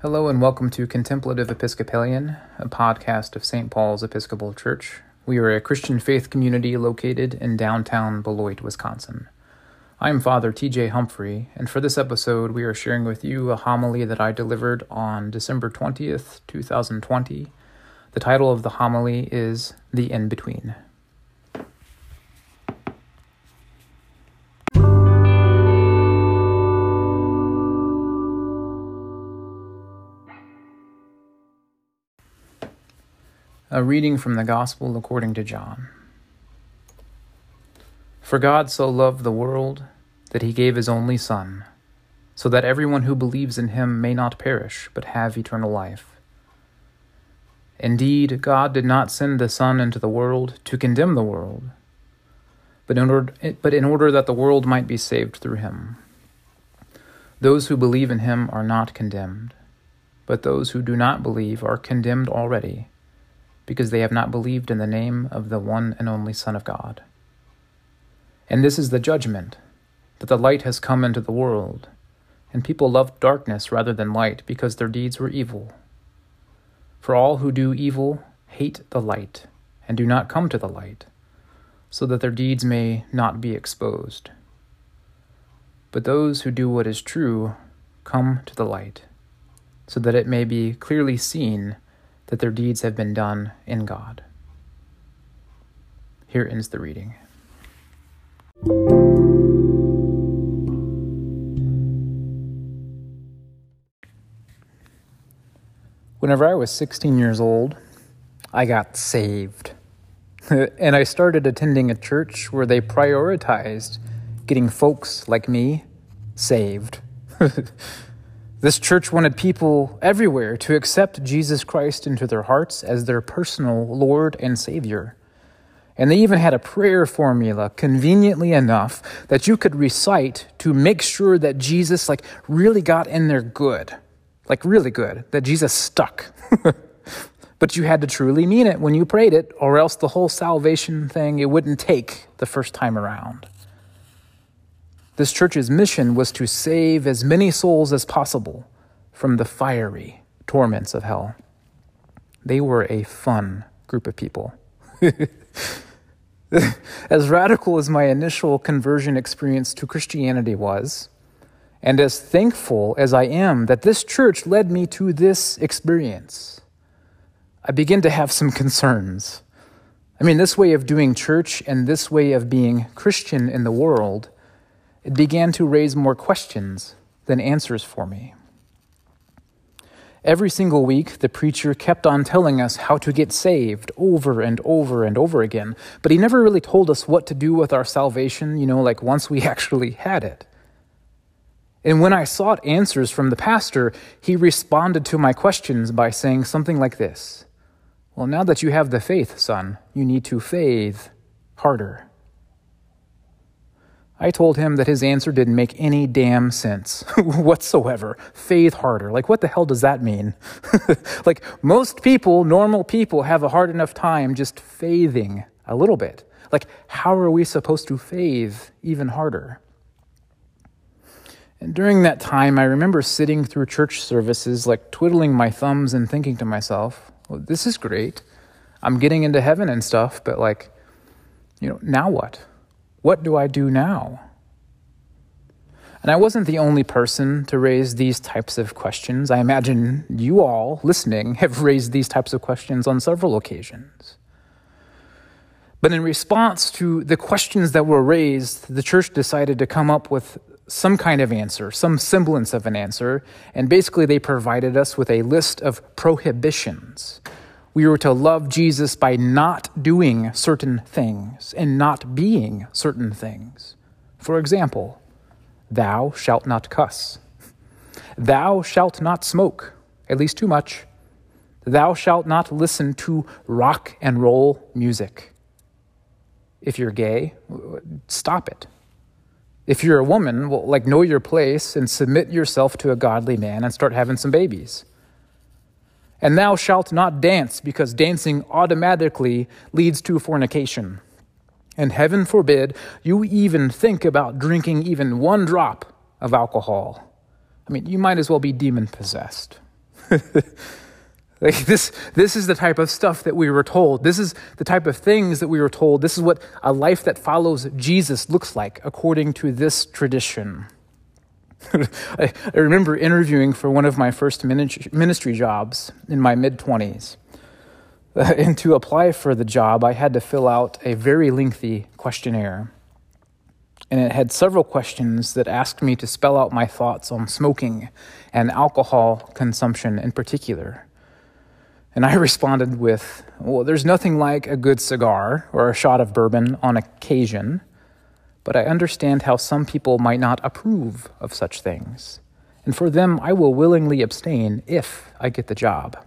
Hello and welcome to Contemplative Episcopalian, a podcast of St. Paul's Episcopal Church. We are a Christian faith community located in downtown Beloit, Wisconsin. I'm Father T.J. Humphrey, and for this episode we are sharing with you a homily that I delivered on December 20th, 2020. The title of the homily is The In-Between. A reading from the Gospel according to John. For God so loved the world that he gave his only Son, so that everyone who believes in him may not perish, but have eternal life. Indeed, God did not send the Son into the world to condemn the world, but in order that the world might be saved through him. Those who believe in him are not condemned, but those who do not believe are condemned already, because they have not believed in the name of the one and only Son of God. And this is the judgment, that the light has come into the world, and people loved darkness rather than light, because their deeds were evil. For all who do evil hate the light, and do not come to the light, so that their deeds may not be exposed. But those who do what is true come to the light, so that it may be clearly seen that their deeds have been done in God. Here ends the reading. Whenever I was 16 years old, I got saved. And I started attending a church where they prioritized getting folks like me saved. This church wanted people everywhere to accept Jesus Christ into their hearts as their personal Lord and Savior. And they even had a prayer formula, conveniently enough, that you could recite to make sure that Jesus really got in there good. Really good, that Jesus stuck. But you had to truly mean it when you prayed it, or else the whole salvation thing, it wouldn't take the first time around. This church's mission was to save as many souls as possible from the fiery torments of hell. They were a fun group of people. As radical as my initial conversion experience to Christianity was, and as thankful as I am that this church led me to this experience, I begin to have some concerns. This way of doing church and this way of being Christian in the world, it began to raise more questions than answers for me. Every single week, the preacher kept on telling us how to get saved over and over and over again, but he never really told us what to do with our salvation, once we actually had it. And when I sought answers from the pastor, he responded to my questions by saying something like this: "Well, now that you have the faith, son, you need to faith harder." I told him that his answer didn't make any damn sense whatsoever. Faith harder. What the hell does that mean? Most people, normal people, have a hard enough time just faithing a little bit. How are we supposed to faith even harder? And during that time, I remember sitting through church services, twiddling my thumbs and thinking to myself, well, this is great. I'm getting into heaven and stuff, but now what? What do I do now? And I wasn't the only person to raise these types of questions. I imagine you all listening have raised these types of questions on several occasions. But in response to the questions that were raised, the church decided to come up with some kind of answer, some semblance of an answer, and basically they provided us with a list of prohibitions. We were to love Jesus by not doing certain things and not being certain things. For example, thou shalt not cuss. Thou shalt not smoke, at least too much. Thou shalt not listen to rock and roll music. If you're gay, stop it. If you're a woman, know your place and submit yourself to a godly man and start having some babies. And thou shalt not dance, because dancing automatically leads to fornication. And heaven forbid you even think about drinking even one drop of alcohol. You might as well be demon-possessed. Like this is the type of stuff that we were told. This is the type of things that we were told. This is what a life that follows Jesus looks like according to this tradition. I remember interviewing for one of my first ministry jobs in my mid-20s. And to apply for the job, I had to fill out a very lengthy questionnaire. And it had several questions that asked me to spell out my thoughts on smoking and alcohol consumption in particular. And I responded with, well, there's nothing like a good cigar or a shot of bourbon on occasion, but I understand how some people might not approve of such things. And for them, I will willingly abstain if I get the job.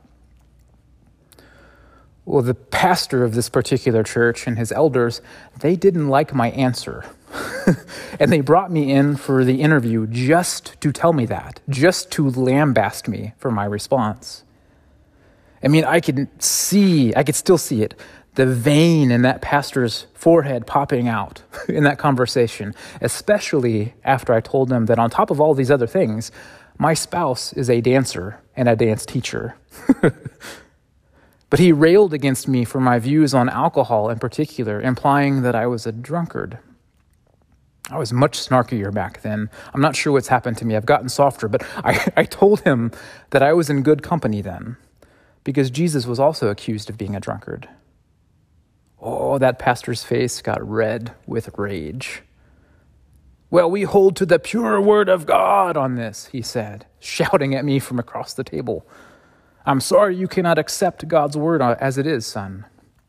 Well, the pastor of this particular church and his elders, they didn't like my answer. And they brought me in for the interview just to tell me that, just to lambaste me for my response. I mean, I could still see it, the vein in that pastor's forehead popping out in that conversation, especially after I told them that on top of all these other things, my spouse is a dancer and a dance teacher. But he railed against me for my views on alcohol in particular, implying that I was a drunkard. I was much snarkier back then. I'm not sure what's happened to me. I've gotten softer, but I told him that I was in good company then, because Jesus was also accused of being a drunkard. Oh, that pastor's face got red with rage. Well, we hold to the pure word of God on this, he said, shouting at me from across the table. I'm sorry you cannot accept God's word as it is, son.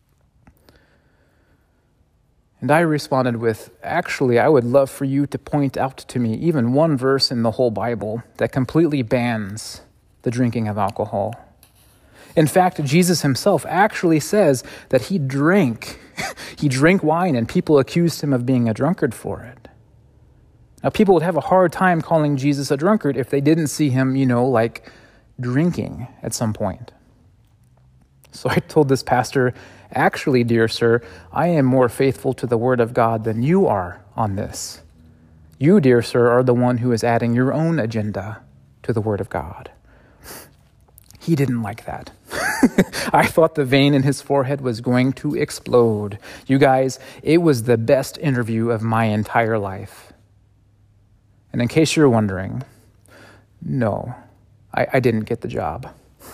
And I responded with, actually, I would love for you to point out to me even one verse in the whole Bible that completely bans the drinking of alcohol. In fact, Jesus himself actually says that he drank wine, and people accused him of being a drunkard for it. Now, people would have a hard time calling Jesus a drunkard if they didn't see him, like drinking at some point. So I told this pastor, actually, dear sir, I am more faithful to the word of God than you are on this. You, dear sir, are the one who is adding your own agenda to the word of God. He didn't like that. I thought the vein in his forehead was going to explode. You guys, it was the best interview of my entire life. And in case you're wondering, no, I didn't get the job.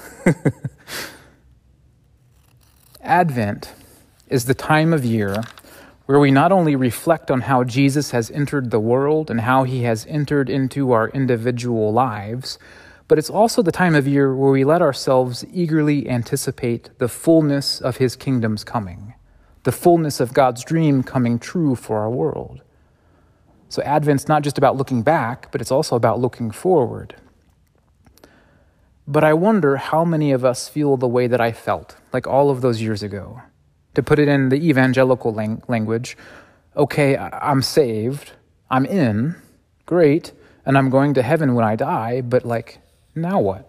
Advent is the time of year where we not only reflect on how Jesus has entered the world and how he has entered into our individual lives, but it's also the time of year where we let ourselves eagerly anticipate the fullness of his kingdom's coming, the fullness of God's dream coming true for our world. So Advent's not just about looking back, but it's also about looking forward. But I wonder how many of us feel the way that I felt, like all of those years ago. To put it in the evangelical language, okay, I'm saved, I'm in, great, and I'm going to heaven when I die, but now what?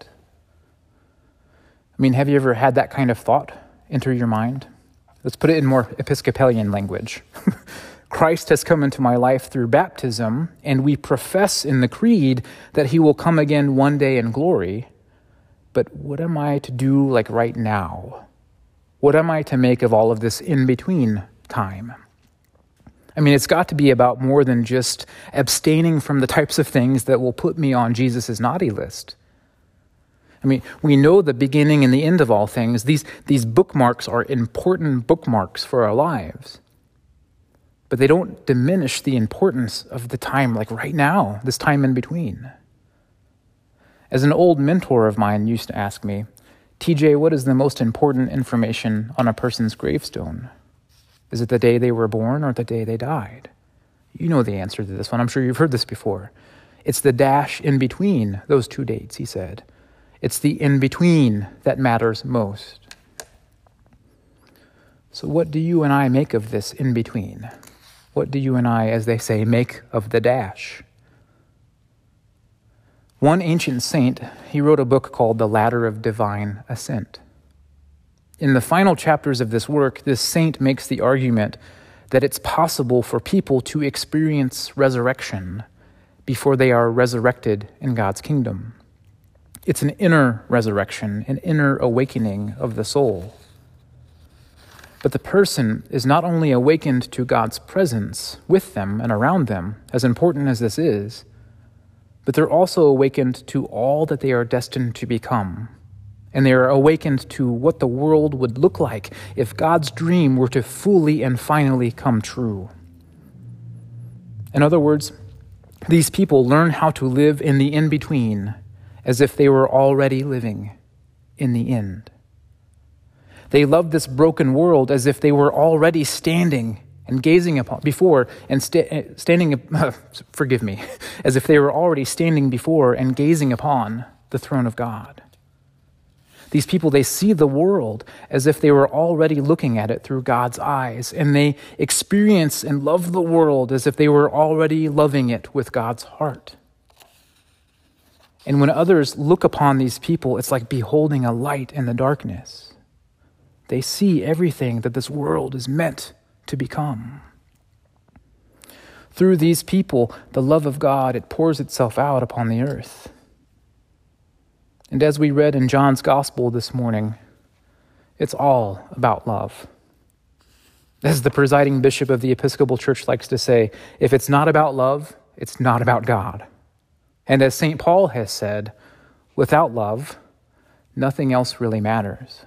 I mean, have you ever had that kind of thought enter your mind? Let's put it in more Episcopalian language. Christ has come into my life through baptism, and we profess in the creed that he will come again one day in glory. But what am I to do right now? What am I to make of all of this in-between time? I mean, it's got to be about more than just abstaining from the types of things that will put me on Jesus' naughty list. I mean, we know the beginning and the end of all things. These bookmarks are important bookmarks for our lives. But they don't diminish the importance of the time, right now, this time in between. As an old mentor of mine used to ask me, TJ, what is the most important information on a person's gravestone? Is it the day they were born or the day they died? You know the answer to this one. I'm sure you've heard this before. It's the dash in between those two dates, he said. It's the in-between that matters most. So what do you and I make of this in-between? What do you and I, as they say, make of the dash? One ancient saint, he wrote a book called The Ladder of Divine Ascent. In the final chapters of this work, this saint makes the argument that it's possible for people to experience resurrection before they are resurrected in God's kingdom. It's an inner resurrection, an inner awakening of the soul. But the person is not only awakened to God's presence with them and around them, as important as this is, but they're also awakened to all that they are destined to become. And they are awakened to what the world would look like if God's dream were to fully and finally come true. In other words, these people learn how to live in the in-between as if they were already living in the end. They love this broken world as if they were already standing and gazing upon as if they were already standing before and gazing upon the throne of God. These people, they see the world as if they were already looking at it through God's eyes, and they experience and love the world as if they were already loving it with God's heart. And when others look upon these people, it's like beholding a light in the darkness. They see everything that this world is meant to become. Through these people, the love of God, it pours itself out upon the earth. And as we read in John's Gospel this morning, it's all about love. As the presiding bishop of the Episcopal Church likes to say, if it's not about love, it's not about God. And as St. Paul has said, without love, nothing else really matters.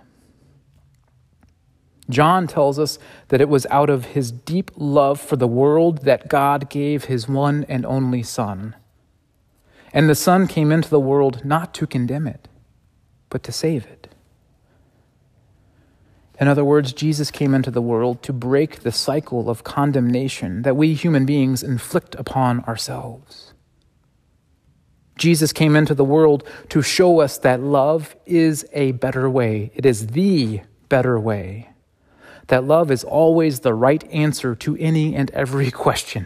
John tells us that it was out of his deep love for the world that God gave his one and only Son. And the Son came into the world not to condemn it, but to save it. In other words, Jesus came into the world to break the cycle of condemnation that we human beings inflict upon ourselves. Jesus came into the world to show us that love is a better way. It is the better way. That love is always the right answer to any and every question.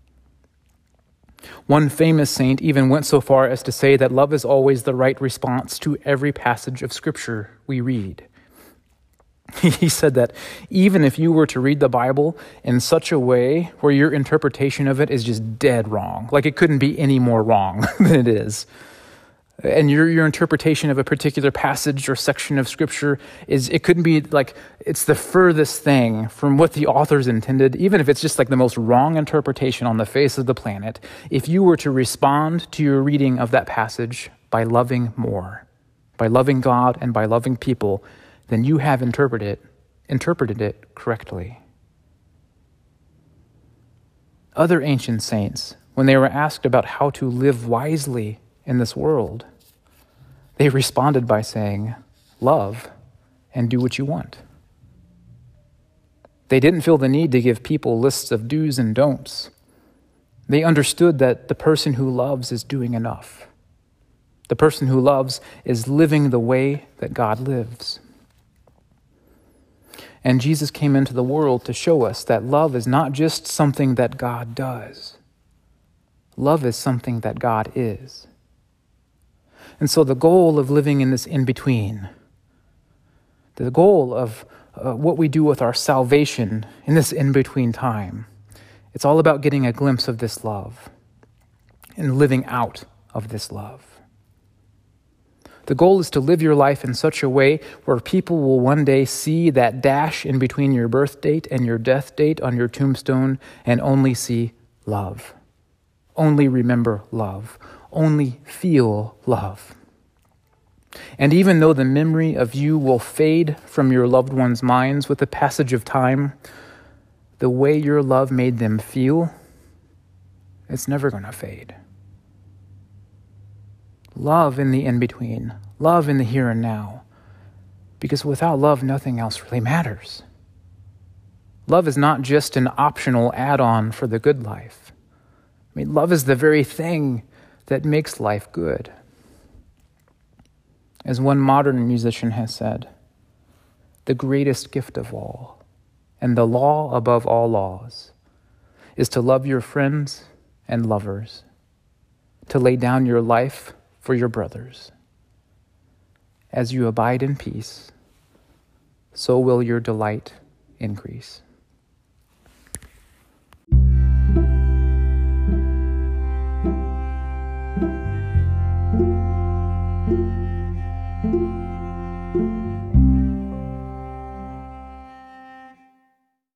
One famous saint even went so far as to say that love is always the right response to every passage of Scripture we read. He said that even if you were to read the Bible in such a way where your interpretation of it is just dead wrong, like it couldn't be any more wrong than it is, and your interpretation of a particular passage or section of Scripture it couldn't be like it's the furthest thing from what the authors intended, even if it's just like the most wrong interpretation on the face of the planet. If you were to respond to your reading of that passage by loving more, by loving God and by loving people, then you have interpreted it correctly. Other ancient saints, when they were asked about how to live wisely in this world, they responded by saying, love and do what you want. They didn't feel the need to give people lists of do's and don'ts. They understood that the person who loves is doing enough. The person who loves is living the way that God lives. And Jesus came into the world to show us that love is not just something that God does. Love is something that God is. And so the goal of living in this in-between, the goal of what we do with our salvation in this in-between time, it's all about getting a glimpse of this love and living out of this love. The goal is to live your life in such a way where people will one day see that dash in between your birth date and your death date on your tombstone and only see love. Only remember love. Only feel love. And even though the memory of you will fade from your loved ones' minds with the passage of time, the way your love made them feel, it's never going to fade. Love in the in-between. Love in the here and now. Because without love, nothing else really matters. Love is not just an optional add-on for the good life. I mean, love is the very thing that makes life good. As one modern musician has said, the greatest gift of all, and the law above all laws, is to love your friends and lovers, to lay down your life for your brothers. As you abide in peace, so will your delight increase. you.